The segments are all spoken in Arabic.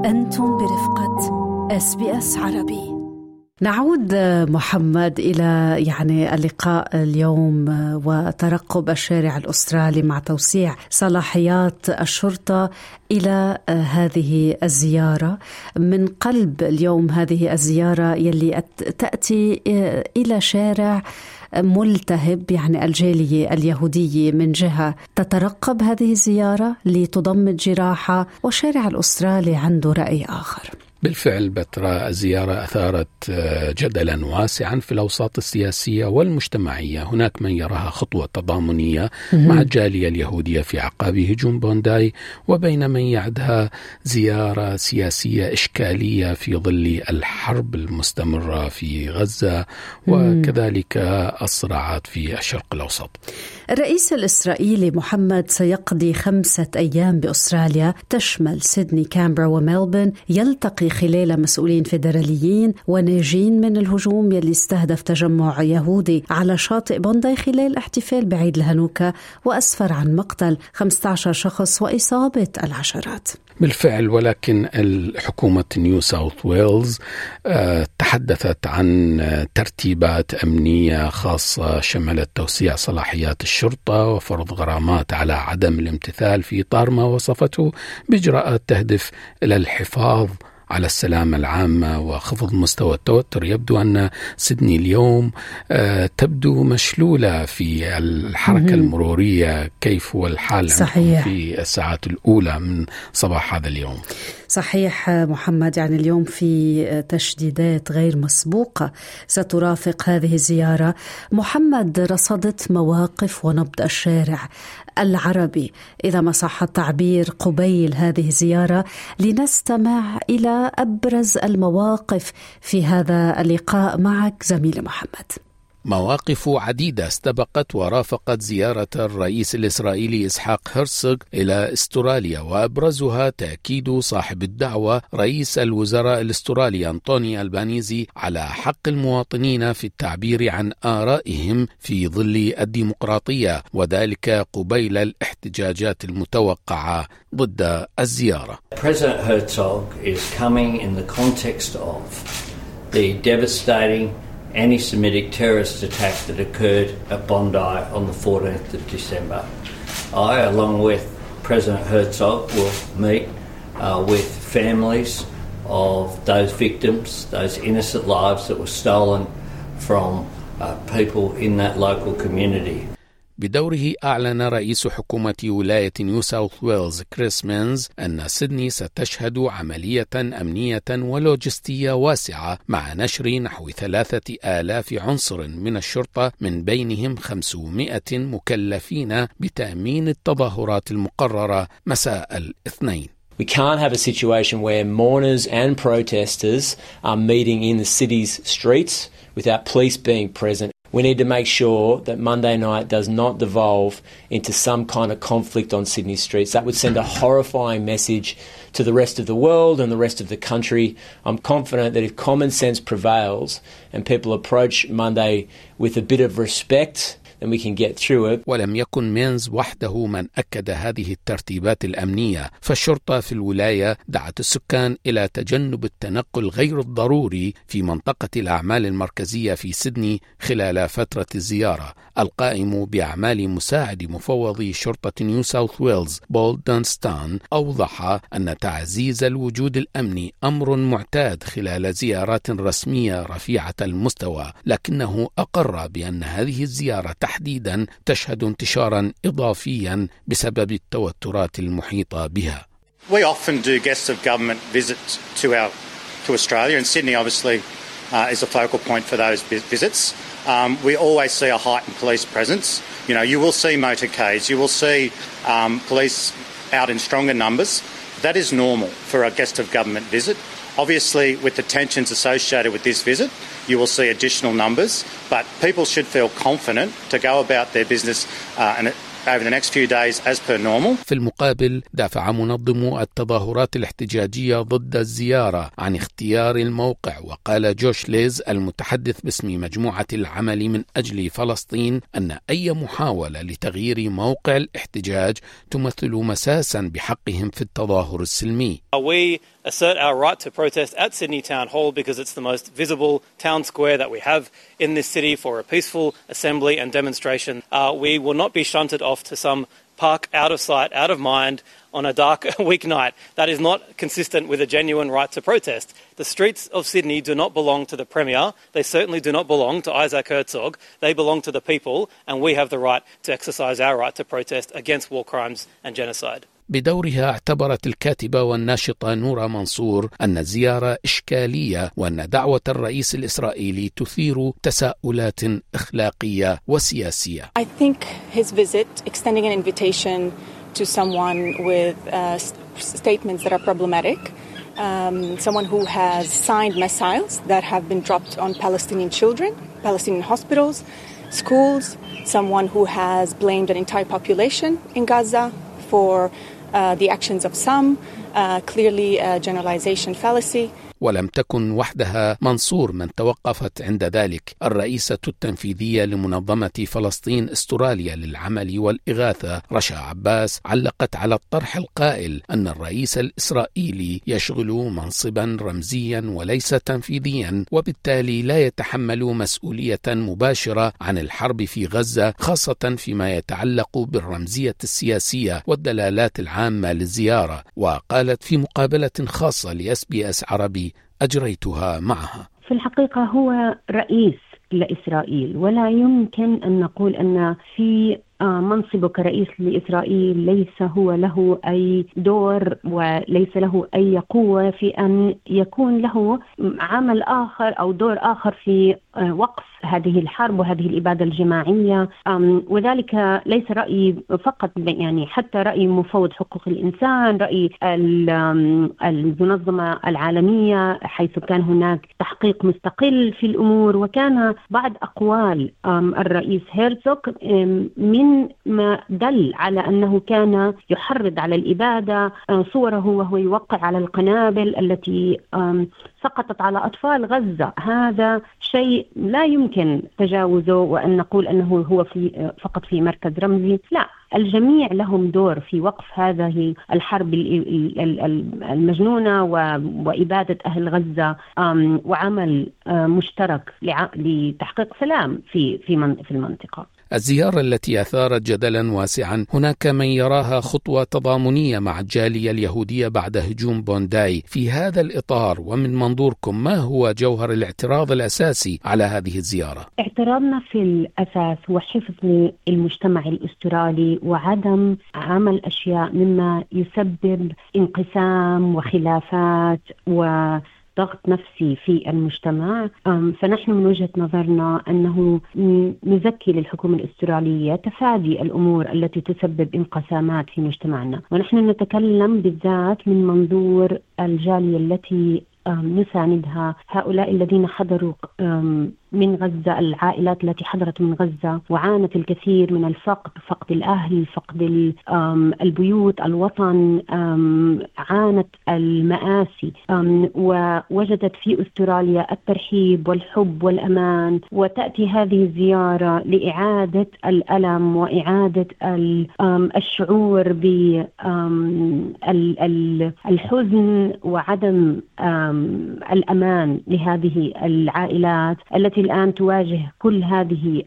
أنتم برفقة SBS عربي. نعود محمد إلى اللقاء اليوم وترقب الشارع الأسترالي مع توسيع صلاحيات الشرطة إلى هذه الزيارة. من قلب اليوم هذه الزيارة يلي تأتي إلى شارع ملتهب، الجالية اليهودية من جهة تترقب هذه الزيارة لتضمد جراحة، والشارع الأسترالي عنده رأي آخر. بالفعل بترا، الزيارة أثارت جدلا واسعا في الأوساط السياسية والمجتمعية. هناك من يراها خطوة تضامنية مع الجالية اليهودية في أعقاب هجوم بونداي، وبين من يعدها زيارة سياسية إشكالية في ظل الحرب المستمرة في غزة وكذلك الصراعات في الشرق الأوسط. الرئيس الإسرائيلي محمد سيقضي 5 أيام بأستراليا تشمل سيدني، كامبرا وملبورن، يلتقي خلال مسؤولين فيدراليين وناجين من الهجوم يلي استهدف تجمع يهودي على شاطئ بونداي خلال احتفال بعيد الهانوكا، وأسفر عن مقتل 15 شخص وإصابة العشرات. بالفعل، ولكن الحكومة نيو ساوث ويلز تحدثت عن ترتيبات أمنية خاصة شملت توسيع صلاحيات الشرطة وفرض غرامات على عدم الامتثال في إطار ما وصفته بإجراءات تهدف إلى الحفاظ على السلامة العامة وخفض مستوى التوتر. يبدو أن سيدني اليوم تبدو مشلولة في الحركة المرورية. كيف هو الحال في الساعات الأولى من صباح هذا اليوم؟ صحيح محمد، اليوم في تشديدات غير مسبوقة سترافق هذه الزيارة. محمد، رصدت مواقف ونبض الشارع العربي إذا ما صح التعبير قبيل هذه الزيارة، لنستمع إلى أبرز المواقف في هذا اللقاء معك زميلي محمد. مواقف عديدة استبقت ورافقت زيارة الرئيس الإسرائيلي إسحاق هرتزوغ إلى استراليا، وأبرزها تأكيد صاحب الدعوة رئيس الوزراء الأسترالي أنطوني ألبانيزي على حق المواطنين في التعبير عن آرائهم في ظل الديمقراطية، وذلك قبيل الاحتجاجات المتوقعة ضد الزيارة. President Herzog is coming in the context of the devastating anti-Semitic terrorist attack that occurred at Bondi on the 14th of December. I, along with President Herzog, will meet with families of those victims, those innocent lives that were stolen from people in that local community. بدوره أعلن رئيس حكومة ولاية نيو ساوث ويلز كريس مينز أن سيدني ستشهد عملية أمنية ولوجستية واسعة مع نشر نحو 3000 عنصر من الشرطة، من بينهم 500 مكلفين بتأمين التظاهرات المقررة مساء الاثنين. We can't have a situation where mourners and protesters are meeting in the city's streets without police being present. We need to make sure that Monday night does not devolve into some kind of conflict on Sydney streets. That would send a horrifying message to the rest of the world and the rest of the country. I'm confident that if common sense prevails and people approach Monday with a bit of respect, then we can get through it. ولم يكن مينز وحده من أكد هذه الترتيبات الأمنية، فالشرطة في الولاية دعت السكان إلى تجنب التنقل غير الضروري في منطقة الأعمال المركزية في سيدني خلال فترة الزيارة. القائم بأعمال مساعد مفوضي شرطة نيو ساوث ويلز بول دانستان أوضح أن تعزيز الوجود الأمني أمر معتاد خلال زيارات رسمية رفيعة المستوى، لكنه أقر بأن هذه الزيارة تحديدا تشهد انتشارا إضافيا بسبب التوترات المحيطة بها. We often do guests of government visits to Australia, and Sydney obviously is a focal point for those visits. We always see a heightened police presence. You will see motorcades, you will see police out in stronger numbers. That is normal for a guest of government visit. Obviously, with the tensions associated with this visit, you will see additional numbers, but people should feel confident to go about their business and over the next few days as per normal. في المقابل، دافع منظمو التظاهرات الاحتجاجية ضد الزيارة عن اختيار الموقع، وقال جوش ليز المتحدث باسم مجموعة العمل من أجل فلسطين أن أي محاولة لتغيير موقع الاحتجاج تمثل مساسا بحقهم في التظاهر السلمي. We assert our right to protest at Sydney Town Hall because it's the most visible town square that we have in this city for a peaceful assembly and demonstration. We will not be shunted off to some park out of sight, out of mind on a dark weeknight. That is not consistent with a genuine right to protest. The streets of Sydney do not belong to the Premier. They certainly do not belong to Isaac Herzog. They belong to the people, and we have the right to exercise our right to protest against war crimes and genocide. بدورها اعتبرت الكاتبة والناشطة نورا منصور أن الزيارة إشكالية وأن دعوة الرئيس الإسرائيلي تثير تساؤلات أخلاقية وسياسية. I think his visit, extending an invitation to someone with statements that are problematic, someone who has signed missiles that have been dropped on Palestinian children, Palestinian hospitals, schools, someone who has blamed an entire population in Gaza for the actions of some, clearly a generalization fallacy. ولم تكن وحدها منصور من توقفت عند ذلك. الرئيسة التنفيذية لمنظمة فلسطين استراليا للعمل والإغاثة رشا عباس علقت على الطرح القائل أن الرئيس الإسرائيلي يشغل منصبا رمزيا وليس تنفيذيا، وبالتالي لا يتحمل مسؤولية مباشرة عن الحرب في غزة، خاصة فيما يتعلق بالرمزية السياسية والدلالات العامة للزيارة. وقالت في مقابلة خاصة لSBS عربي أجريتها معها: في الحقيقة هو رئيس لإسرائيل، ولا يمكن أن نقول أن في منصبه كرئيس لإسرائيل ليس هو له أي دور وليس له أي قوة في أن يكون له عمل آخر أو دور آخر في وقف هذه الحرب وهذه الإبادة الجماعية. وذلك ليس رأي فقط، يعني حتى رأي مفوض حقوق الإنسان، رأي المنظمة العالمية، حيث كان هناك تحقيق مستقل في الأمور. وكان بعض أقوال الرئيس هيرزوغ من ما دل على أنه كان يحرض على الإبادة، صوره وهو يوقع على القنابل التي سقطت على أطفال غزة. هذا شيء لا يمكن تجاوزه وأن نقول أنه هو فقط في مركز رمزي. لا، الجميع لهم دور في وقف هذه الحرب المجنونة وإبادة أهل غزة، وعمل مشترك لتحقيق سلام في المنطقة. الزيارة التي أثارت جدلا واسعا، هناك من يراها خطوة تضامنية مع الجالية اليهودية بعد هجوم بونداي. في هذا الإطار ومن منظوركم، ما هو جوهر الاعتراض الأساسي على هذه الزيارة؟ اعتراضنا في الأساس هو حفظ المجتمع الأسترالي وعدم عمل أشياء مما يسبب انقسام وخلافات ضغط نفسي في المجتمع. فنحن من وجهة نظرنا أنه نزكي للحكومة الأسترالية تفادي الأمور التي تسبب انقسامات في مجتمعنا. ونحن نتكلم بالذات من منظور الجالية التي نساندها، هؤلاء الذين حضروا من غزة، العائلات التي حضرت من غزة وعانت الكثير من الفقد، فقد الأهل، فقد البيوت، الوطن، عانت المآسي، ووجدت في أستراليا الترحيب والحب والأمان. وتأتي هذه الزيارة لإعادة الألم وإعادة الشعور بالحزن وعدم الأمان لهذه العائلات التي الآن تواجه كل هذه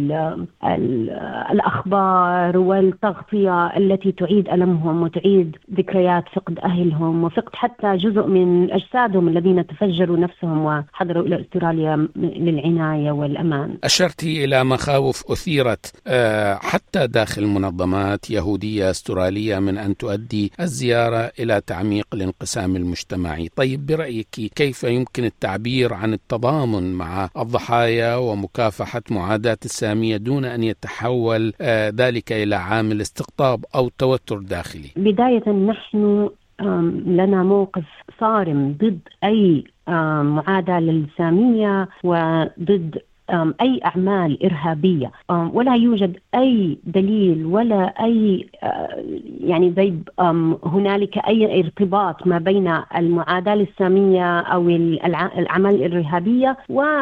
الأخبار والتغطية التي تعيد ألمهم وتعيد ذكريات فقد أهلهم وفقد حتى جزء من أجسادهم الذين تفجروا نفسهم وحضروا إلى أستراليا للعناية والأمان. أشرت إلى مخاوف أثيرت حتى داخل منظمات يهودية أسترالية من أن تؤدي الزيارة إلى تعميق الانقسام المجتمعي. طيب، برأيك كيف يمكن التعبير عن التضامن مع الضحايا ومكافحة معاداة السامية دون أن يتحول ذلك إلى عامل استقطاب أو توتر داخلي؟ بداية نحن لنا موقف صارم ضد أي معاداة للسامية وضد أي أعمال إرهابية، ولا يوجد أي دليل ولا أي يعني زي هنالك أي ارتباط ما بين المعاداة الإسلامية أو الأعمال الإرهابية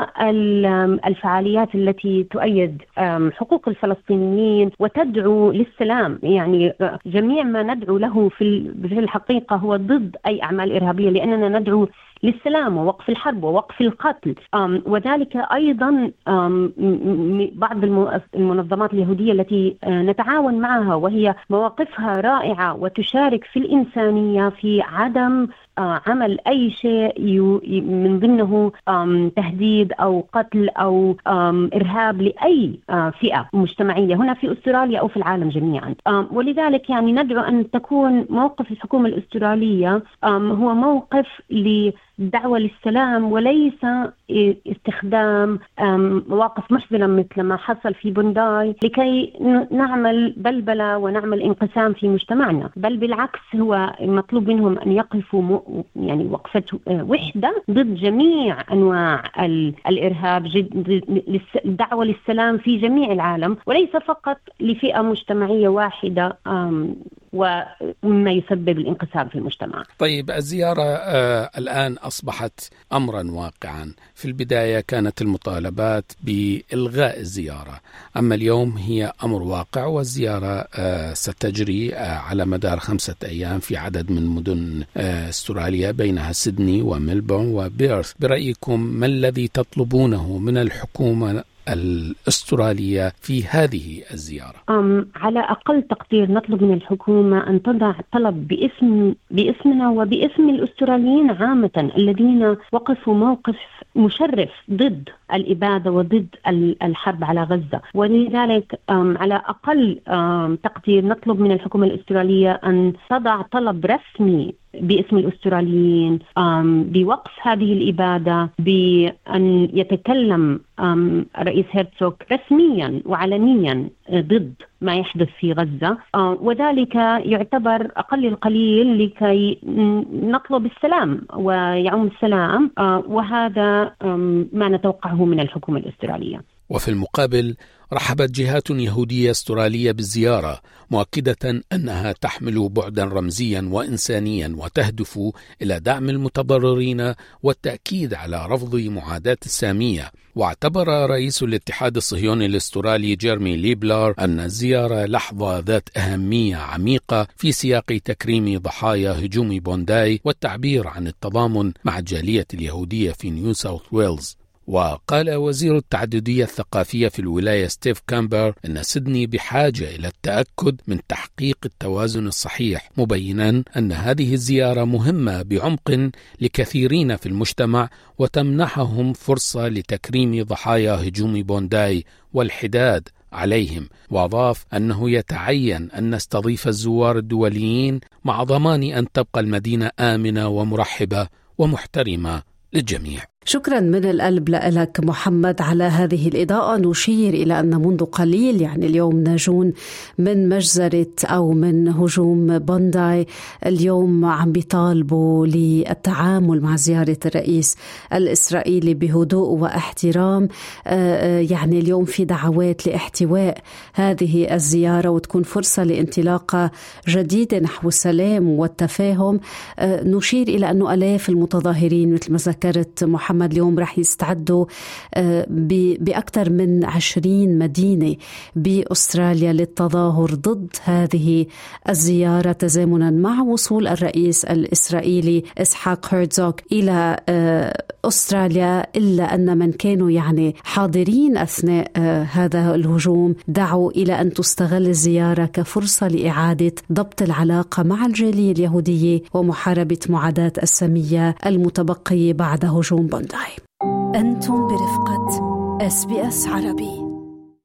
والفعاليات التي تؤيد حقوق الفلسطينيين وتدعو للسلام. يعني جميع ما ندعو له في الحقيقة هو ضد أي أعمال إرهابية، لأننا ندعو للسلام ووقف الحرب ووقف القتل. وذلك أيضا بعض المنظمات اليهودية التي نتعاون معها وهي مواقفها رائعة وتشارك في الإنسانية في عدم عمل أي شيء من ضمنه تهديد أو قتل أو إرهاب لأي فئة مجتمعية هنا في أستراليا أو في العالم جميعا. ولذلك يعني ندعو أن تكون موقف الحكومة الأسترالية هو موقف للدعوة للسلام، وليس استخدام مواقف محزنة مثل ما حصل في بونداي لكي نعمل بلبلة ونعمل انقسام في مجتمعنا، بل بالعكس هو مطلوب منهم أن يقفوا يعني وقفة وحدة ضد جميع أنواع الإرهاب، الدعوة للسلام في جميع العالم وليس فقط لفئة مجتمعية واحدة ومما يسبب الانقسام في المجتمع. طيب، الزيارة الآن أصبحت أمرا واقعا. في البداية كانت المطالبات بإلغاء الزيارة، أما اليوم هي أمر واقع، والزيارة ستجري على مدار 5 أيام في عدد من مدن استراليا بينها سيدني وملبورن وبيرث. برأيكم ما الذي تطلبونه من الحكومة الأسترالية في هذه الزيارة؟ على أقل تقدير نطلب من الحكومة أن تضع طلب باسمنا وباسم الأستراليين عامة الذين وقفوا موقف مشرف ضد الإبادة وضد الحرب على غزة. ولذلك على أقل تقدير نطلب من الحكومة الأسترالية أن تضع طلب رسمي باسم الأستراليين بوقف هذه الإبادة، بأن يتكلم الرئيس هيرتسوغ رسميا وعلنيا ضد ما يحدث في غزة، وذلك يعتبر أقل القليل لكي نطلب السلام ويعم السلام، وهذا ما نتوقعه من الحكومة الأسترالية. وفي المقابل رحبت جهات يهودية استرالية بالزيارة، مؤكدة أنها تحمل بعدا رمزيا وإنسانيا وتهدف إلى دعم المتضررين والتأكيد على رفض معاداة السامية. واعتبر رئيس الاتحاد الصهيوني الاسترالي جيرمي ليبلر أن الزيارة لحظة ذات أهمية عميقة في سياق تكريم ضحايا هجوم بونداي والتعبير عن التضامن مع الجالية اليهودية في نيو ساوث ويلز. وقال وزير التعددية الثقافية في الولاية ستيف كامبر أن سيدني بحاجة إلى التأكد من تحقيق التوازن الصحيح، مبينا أن هذه الزيارة مهمة بعمق لكثيرين في المجتمع وتمنحهم فرصة لتكريم ضحايا هجوم بونداي والحداد عليهم. وأضاف أنه يتعين أن نستضيف الزوار الدوليين مع ضمان أن تبقى المدينة آمنة ومرحبة ومحترمة للجميع. شكرا من القلب لك محمد على هذه الإضاءة. نشير إلى أن منذ قليل يعني اليوم ناجون من مجزرة أو من هجوم بونداي اليوم عم بيطالبوا للتعامل مع زيارة الرئيس الإسرائيلي بهدوء واحترام. يعني اليوم في دعوات لاحتواء هذه الزيارة وتكون فرصة لانطلاقة جديدة نحو السلام والتفاهم. نشير إلى أنه آلاف المتظاهرين مثل ما ذكرت محمد اليوم رح يستعدوا بأكثر من 20 مدينة بأستراليا للتظاهر ضد هذه الزيارة، تزامنا مع وصول الرئيس الإسرائيلي إسحاق هيرتزوغ إلى أستراليا. إلا أن من كانوا يعني حاضرين أثناء هذا الهجوم دعوا إلى أن تستغل الزيارة كفرصة لإعادة ضبط العلاقة مع الجالية اليهودية ومحاربة معاداة السامية المتبقية بعد هجوم بونداي. أنتم برفقة SBS عربي.